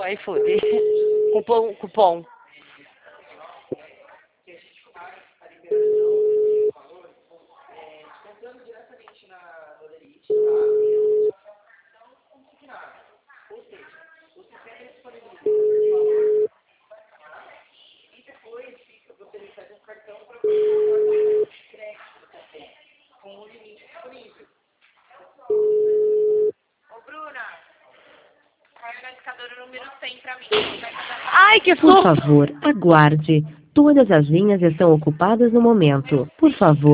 iFood. Cupom. Ai, que Por favor, aguarde. Todas as linhas estão ocupadas no momento. Por favor.